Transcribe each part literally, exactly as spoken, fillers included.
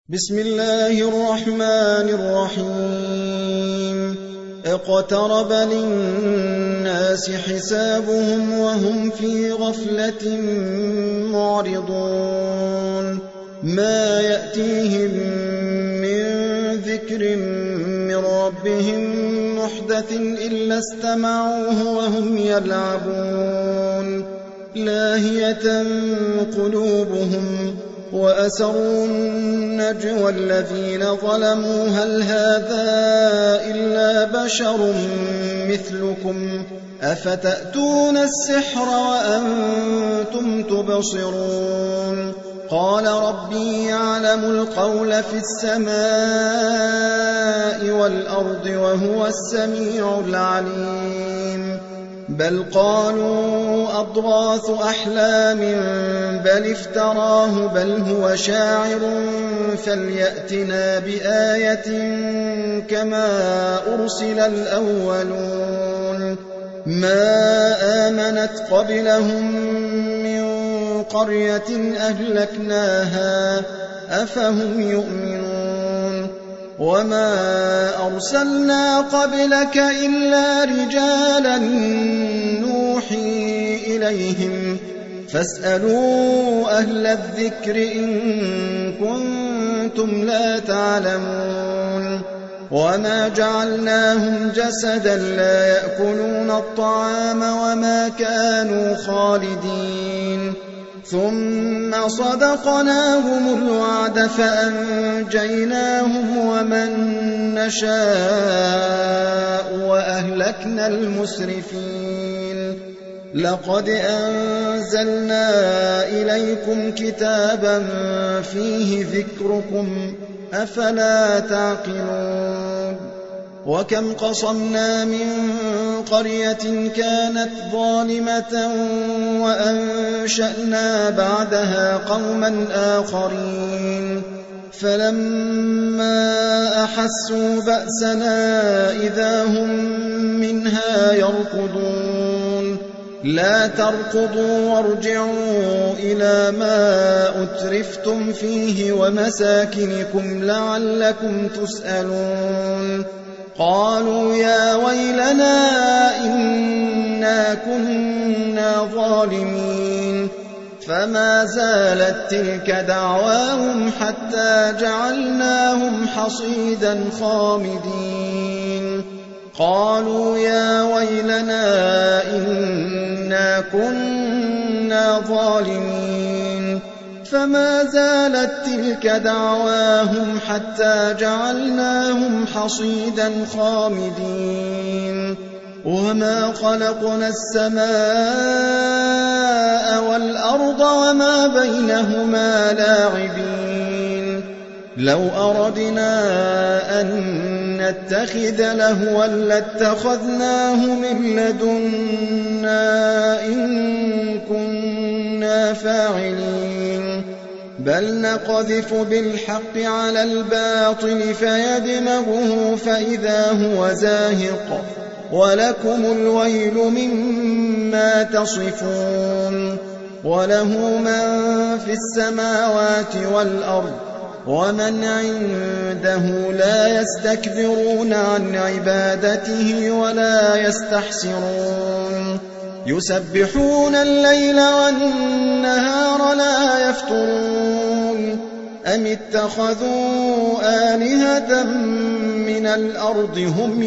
بسم الله الرحمن الرحيم اقترب للناس حسابهم وهم في غفلة معرضون ما يأتيهم من ذكر من ربهم محدث إلا استمعوه وهم يلعبون لاهية قلوبهم وأسروا النجوى الذين ظلموا هل هذا إلا بشر مثلكم أفتأتون السحر وأنتم تبصرون قال ربي يعلم القول في السماء والأرض وهو السميع العليم بل قالوا أضغاث أحلام بل افتراه بل هو شاعر فليأتنا بآية كما أرسل الأولون ما آمنت قبلهم من قرية أهلكناها أفهم يؤمنون وما أرسلنا قبلك إلا رجالا نوحي إليهم فاسألوا أهل الذكر إن كنتم لا تعلمون وما جعلناهم جسدا لا يأكلون الطعام وما كانوا خالدين ثم صدقناهم الوعد فأنجيناهم ومن نشاء وأهلكنا المسرفين لقد أنزلنا إليكم كتابا فيه ذكركم أفلا تعقلون وكم قصمنا من قرية كانت ظالمة وأنشأنا بعدها قوما آخرين فلما أحسوا بأسنا إذا هم منها يركضون لا تركضوا وارجعوا إلى ما أترفتم فيه ومساكنكم لعلكم تسألون قالوا يا ويلنا إنا كنا ظالمين فما زالت تلك دعواهم حتى جعلناهم حصيدا خامدين قالوا يا ويلنا إنا كنا ظالمين فما زالت تلك دعواهم حتى جعلناهم حصيدا خامدين وما خلقنا السماء والأرض وما بينهما لاعبين لو أردنا أن نتخذ لهوا لاتخذناه من لدنا إن كنا فاعلين بل نقذف بالحق على الباطل فيدمغه فإذا هو زاهق ولكم الويل مما تصفون وله من في السماوات والأرض ومن عنده لا يستكبرون عن عبادته ولا يستحسرون يسبحون الليل والنهار لا يفترون أم اتخذوا آلهة من الأرض هم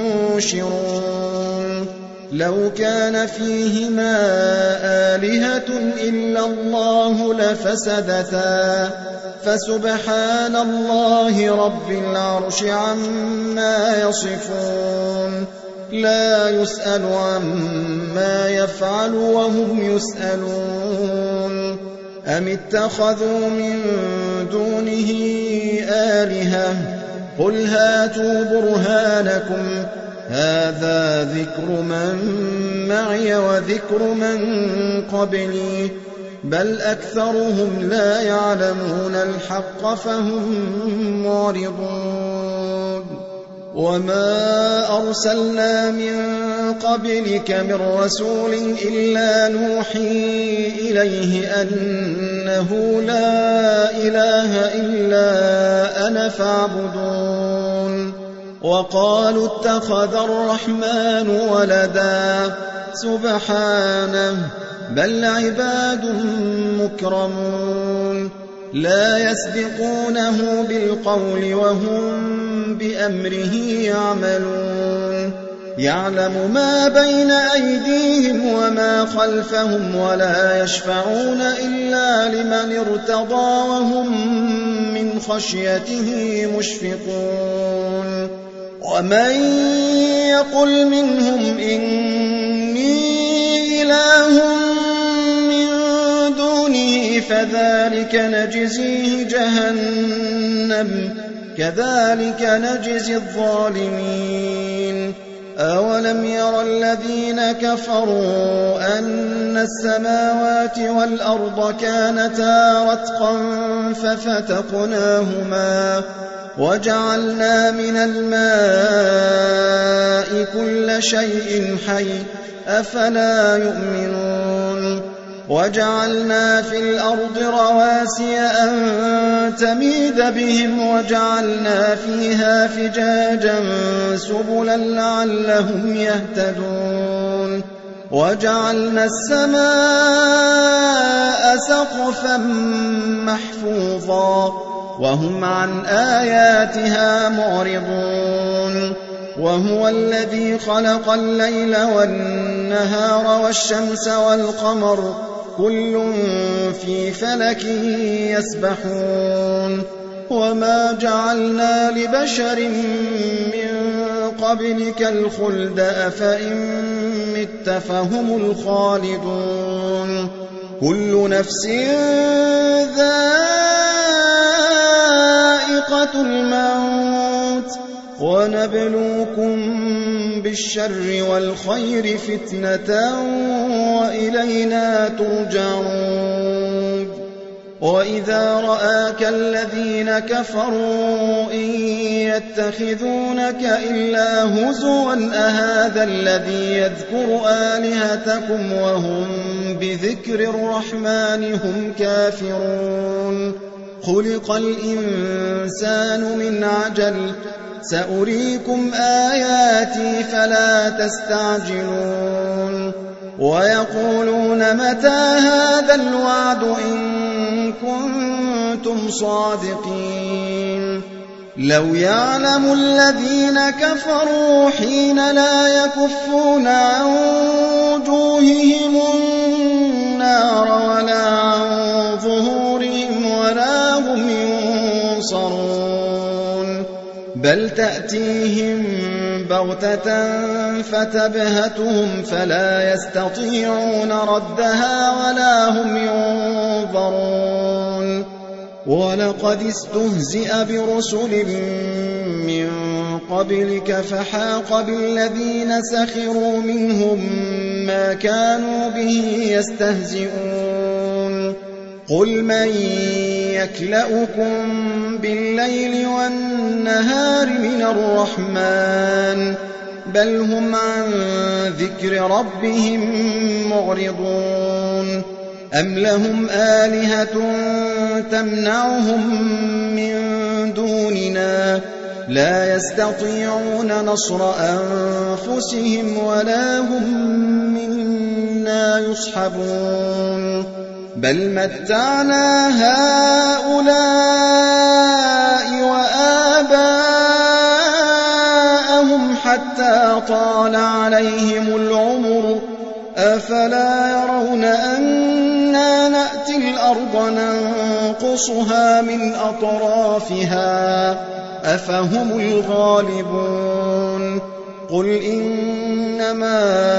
ينشرون لو كان فيهما آلهة إلا الله لفسدتا فسبحان الله رب العرش عما يصفون لا يسأل عما يفعل وهم يسألون أم اتخذوا من دونه آلهة قل هاتوا برهانكم هذا ذكر من معي وذكر من قبلي بل أكثرهم لا يعلمون الحق فهم معرضون وما أرسلنا من قبلك من رسول إلا نوحي إليه أنه لا إله إلا أنا فاعبدون وقالوا اتخذ الرحمن ولدا سبحانه بل عباد مكرمون لا يسبقونه بالقول وهم بأمره يعملون يعلم ما بين أيديهم وما خلفهم ولا يشفعون إلا لمن ارتضى وهم من خشيته مشفقون ومن يقل منهم إني إله من دونه فذلك نجزيه جهنم كذلك نجزي الظالمين أولم ير الذين كفروا أن السماوات والأرض كانتا رتقا ففتقناهما وجعلنا من الماء كل شيء حي أفلا يؤمنون وجعلنا في الأرض رواسي أن تميد بهم وجعلنا فيها فجاجا سبلا لعلهم يهتدون وجعلنا السماء سقفا محفوظا وهم عن آياتها معرضون وهو الذي خلق الليل والنهار والشمس والقمر كل في فلك يسبحون وما جعلنا لبشر من قبلك الخلد أفإن مت فهم الخالدون كل نفس ذائقة الموت ونبلوكم بالشر والخير فتنة وإلينا ترجعون وإذا رآك الذين كفروا إن يتخذونك إلا هزوا أهذا الذي يذكر آلهتكم وهم بذكر الرحمن هم كافرون خلق الإنسان من عجل سأريكم آياتي فلا تستعجلون ويقولون متى هذا الوعد إن كنتم صادقين لو يعلم الذين كفروا حين لا يكفون عن وجوههم النار ولا عن ظهورهم ولا هم ينصرون بل تأتيهم بغتة فتبهتهم فلا يستطيعون ردها ولا هم ينظرون ولقد استهزئ برسل من قبلك فحاق بالذين سخروا منهم ما كانوا به يستهزئون قل من يكلؤكم بالليل والنهار من الرحمن بل هم عن ذكر ربهم معرضون أم لهم آلهة تمنعهم من دوننا لا يستطيعون نصر أنفسهم ولا هم منا يصحبون بل متعنا هؤلاء وآباءهم حتى طال عليهم العمر أفلا يرون أنا نأتي الأرض ننقصها من أطرافها أفهم الغالبون قل إنما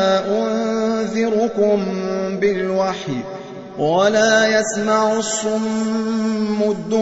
أنذركم بالوحي ولا يسمع الصم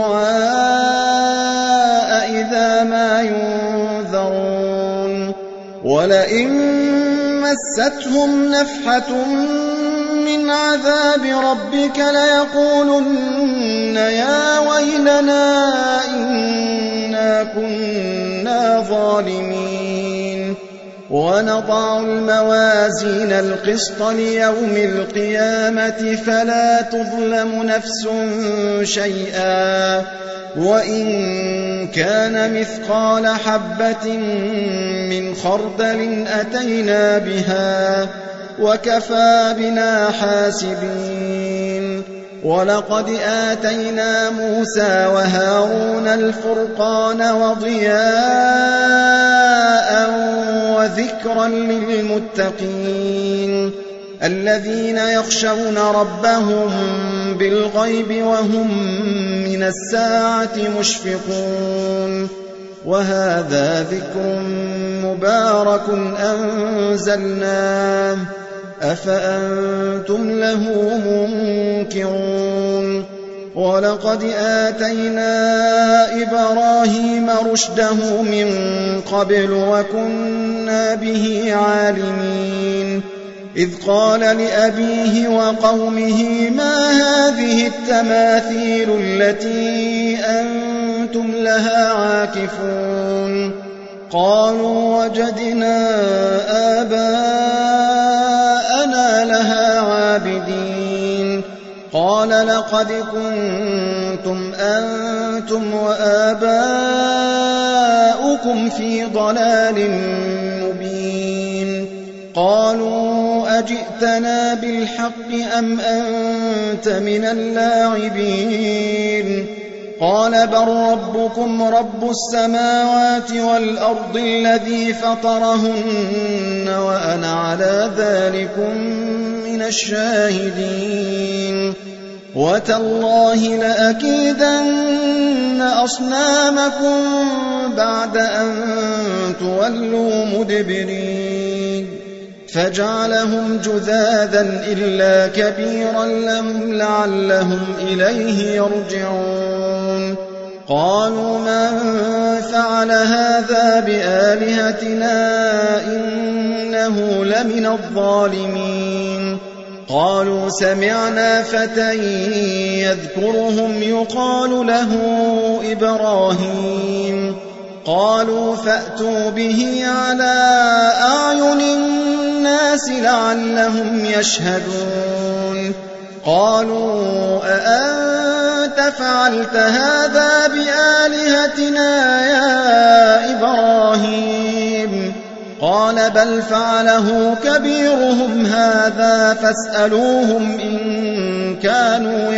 الدعاء إذا ما ينذرون ولئن مستهم نفحة من عذاب ربك ليقولن يا ويلنا إنا كنا ظالمين ونضع الموازين القسط ليوم القيامة فلا تظلم نفس شيئا وإن كان مثقال حبة من خردل أتينا بها وكفى بنا حاسبين ولقد آتينا موسى وهارون الفرقان وضياء وذكرا للمتقين الذين يخشون ربهم بالغيب وهم من الساعة مشفقون وهذا ذكر مبارك أنزلناه أفأنتم له منكرون ولقد آتينا إبراهيم رشده من قبل وكنا به عالمين إذ قال لأبيه وقومه ما هذه التماثيل التي أنتم لها عاكفون قالوا وجدنا آباءنا لها عابدين قال لقد كنتم أنتم وآباؤكم في ضلال مبين قالوا أجئتنا بالحق أم أنت من اللاعبين قال بل ربكم رب السماوات والأرض الذي فطرهن وأنا على ذلكم من الشاهدين وتالله لأكيدن أصنامكم بعد أن تولوا مدبرين فجعلهم جذاذا إلا كبيرا لهم لعلهم إليه يرجعون قالوا من فعل هذا بآلهتنا إنه لمن الظالمين قالوا سمعنا فتى يذكرهم يقال له إبراهيم قالوا فأتوا به على أعين الناس لعلهم يشهدون قالوا أأنت فعلت هذا بآلهتنا يا إبراهيم قال بل فعله كبيرهم هذا فاسألوهم إن كانوا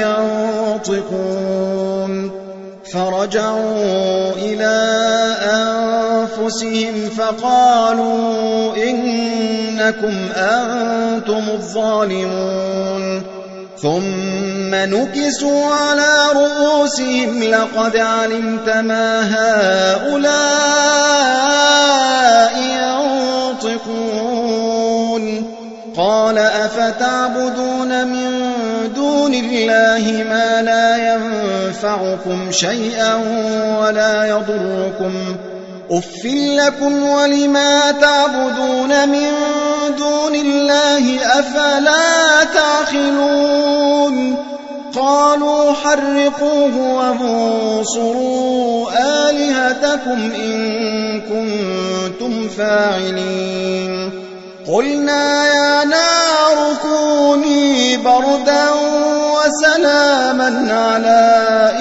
ينطقون فرجعوا إلى أنفسهم فقالوا إنكم أنتم الظالمون ثم نكسوا على رؤوسهم لقد علمت ما هؤلاء ينطقون قال أفتعبدون من دون الله ما لا ينفعكم شيئا ولا يضركم أف لكم ولما تعبدون من دون الله أفلا تعقلون قالوا حرقوه وانصروا آلهتكم إن كنتم فاعلين قلنا يا نار كوني بردا وسلاما على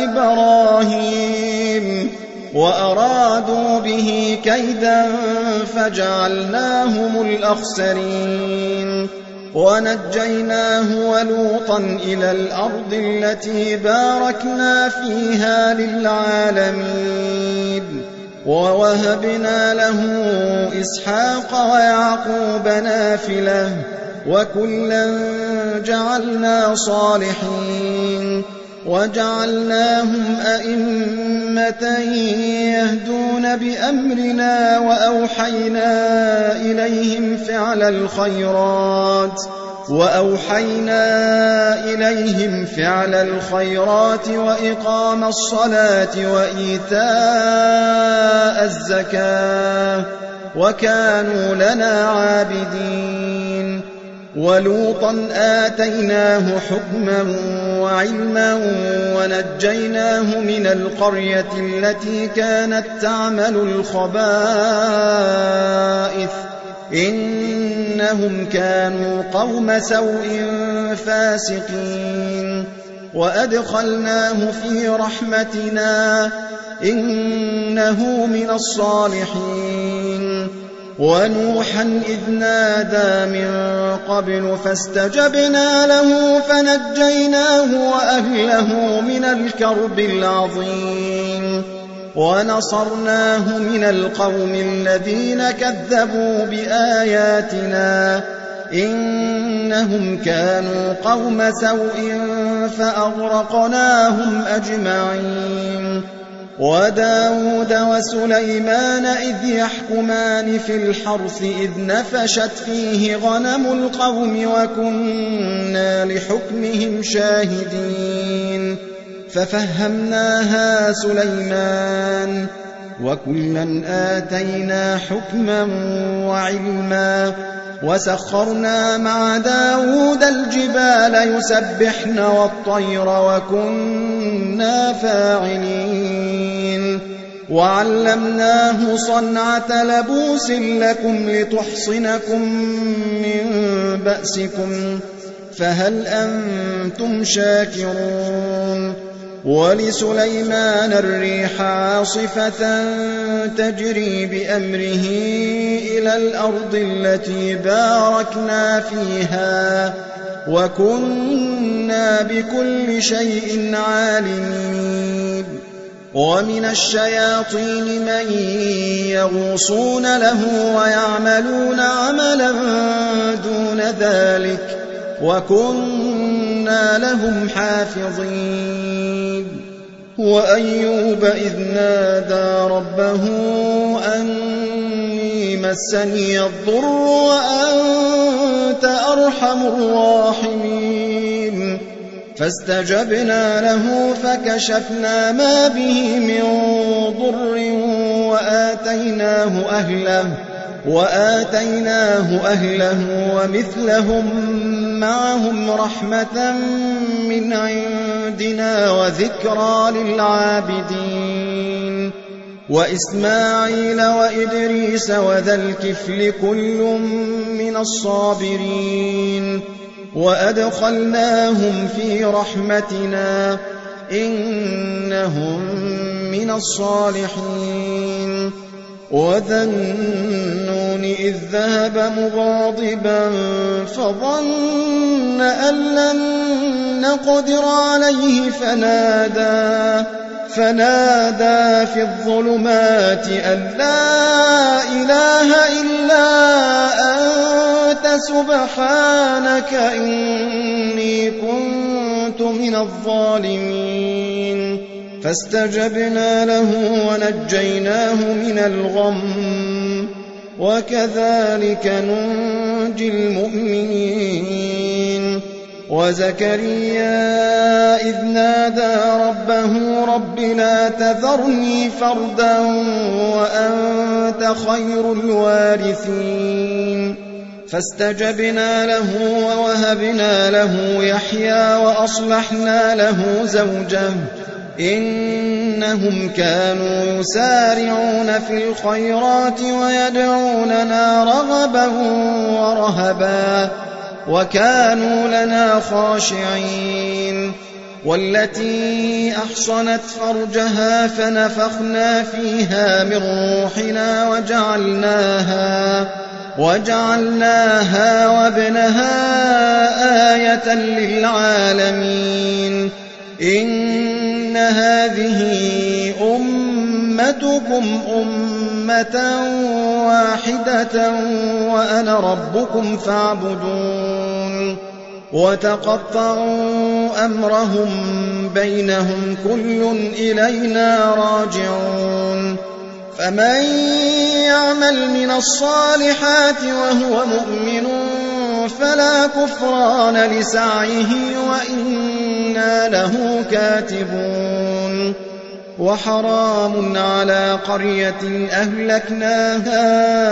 إبراهيم وأرادوا به كيدا فجعلناهم الأخسرين ونجيناه ولوطا إلى الأرض التي باركنا فيها للعالمين ووهبنا له إسحاق ويعقوب نافلة وكلا جعلنا صالحين وجعلناهم أئمة يهدون بأمرنا وأوحينا إليهم فعل الخيرات وأوحينا إليهم فعل الخيرات وإقام الصلاة وإيتاء الزكاة وكانوا لنا عابدين ولوطا آتيناه حكما وعلما ونجيناه من القرية التي كانت تعمل الخبائث إنهم كانوا قوم سوء فاسقين وأدخلناه في رحمتنا إنه من الصالحين ونوحا إذ نادى من قبل فاستجبنا له فنجيناه وأهله من الكرب العظيم ونصرناه من القوم الذين كذبوا بآياتنا إنهم كانوا قوم سوء فأغرقناهم أجمعين وداود وسليمان إذ يحكمان في الحرث إذ نفشت فيه غنم القوم وكنا لحكمهم شاهدين ففهمناها سليمان وكلا آتينا حكما وعلما وسخرنا مع داود الجبال يسبحن والطير وكنا فاعلين وعلمناه صنعة لبوس لكم لتحصنكم من بأسكم فهل أنتم شاكرون ولسليمان الريح عاصفة تجري بأمره إلى الأرض التي باركنا فيها وكنا بكل شيء عالمين ومن الشياطين من يغوصون له ويعملون عملا دون ذلك وكنا لهم حافظين وأيوب إذ نادى ربه أني مسني الضر وأنت أرحم الراحمين فاستجبنا له فكشفنا ما به من ضر وآتيناه أهله وآتيناه أهله ومثلهم معهم رحمة من عندنا وذكرى للعابدين وإسماعيل وإدريس وذا الكفل كل من الصابرين وأدخلناهم في رحمتنا إنهم من الصالحين وذا النون إذ ذهب مغاضبا فظن أن لن نقدر عليه فنادى فنادى في الظلمات أن لا إله إلا أنت سبحانك إني كنت من الظالمين فاستجبنا له ونجيناه من الغم وكذلك ننجي المؤمنين وزكريا إذ نادى ربه رب لا تذرني فردا وأنت خير الوارثين فاستجبنا له ووهبنا له يحيى وأصلحنا له زوجه إنهم كانوا يسارعون في الخيرات ويدعوننا رغبا ورهبا وكانوا لنا خاشعين والتي أحصنت فرجها فنفخنا فيها من روحنا وجعلناها وجعلناها وابنها آية للعالمين إن هذه أمتكم أمة واحدة وأنا ربكم فاعبدون وتقطعوا أمرهم بينهم كل إلينا راجعون فمن يعمل من الصالحات وهو مؤمن فلا كفران لسعيه وإنا له كاتبون وحرام على قرية أهلكناها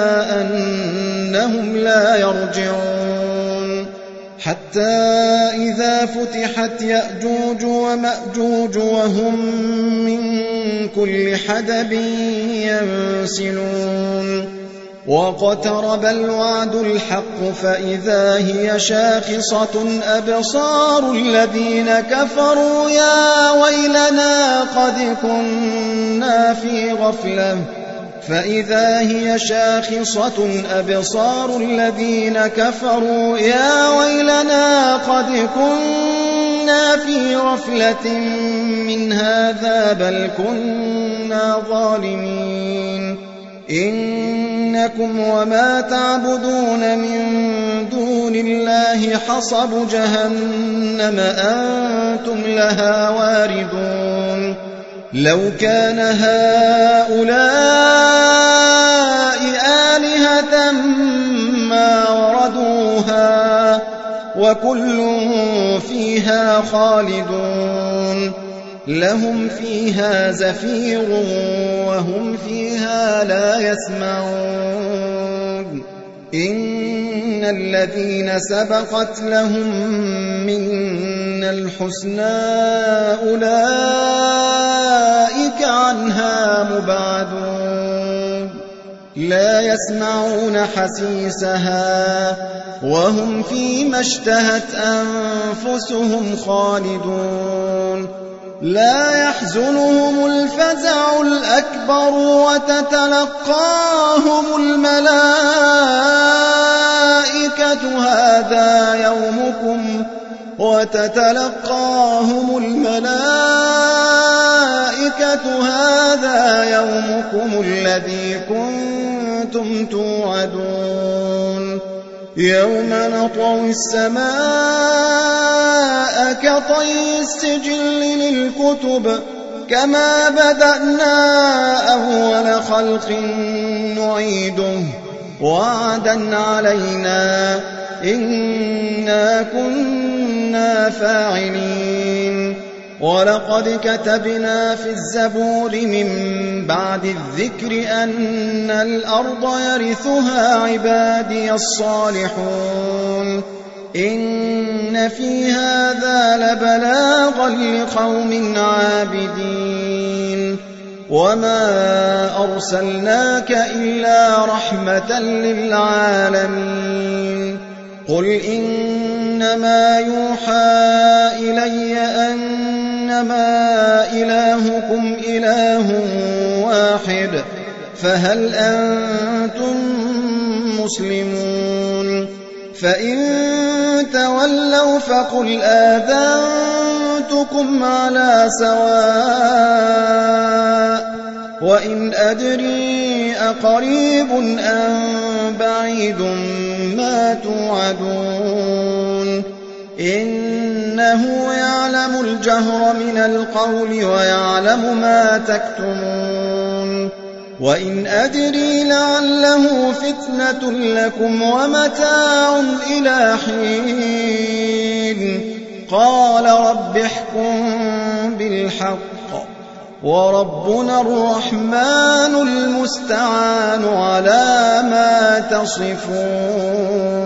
أنهم لا يرجعون حتى إذا فتحت يأجوج ومأجوج وهم من كل حدب ينسلون واقترب الوعد الحق فإذا هي شاخصة أبصار الذين كفروا يا ويلنا قد كنا في غفلة فإذا هي شاخصة أبصار الذين كفروا يا ويلنا قد كنا في غفلة من هذا بل كنا ظالمين إنكم وما تعبدون من دون الله حصب جهنم أنتم لها واردون لو كان هؤلاء آلهة ما وردوها وكل فيها خالدون لهم فيها زفير وهم فيها لا يسمعون إن الذين سبقت لهم منا الحسنى أولئك عنها مبعدون لا يسمعون حسيسها وهم فيما اشتهت أنفسهم خالدون لا يحزنهم الفزع الأكبر وتتلقاهم الملائكة هذا يومكم وتتلقاهم الملائكة هذا يومكم الذي كنتم توعدون يوم نطوي السماء كطي السجل للكتب كما بدأنا أول خلق نعيده وعدا علينا إنا كنا فاعلين ولقد كتبنا في الزبور من بعد الذكر أن الأرض يرثها عبادي الصالحون إن في هذا لبلاغا لقوم عابدين وما أرسلناك إلا رحمة للعالمين قل إنما يوحى إلي أنما إلهكم إله واحد فهل أنتم مسلمون فإن تولوا فقل آذنتكم على سواء وإن أدري أقريب أم بعيد ما توعدون إنه يعلم الجهر من القول ويعلم ما تكتمون وإن أدري لعله فتنة لكم ومتاع إلى حين قال رب احكم بالحق وربنا الرحمن المستعان على ما تصفون.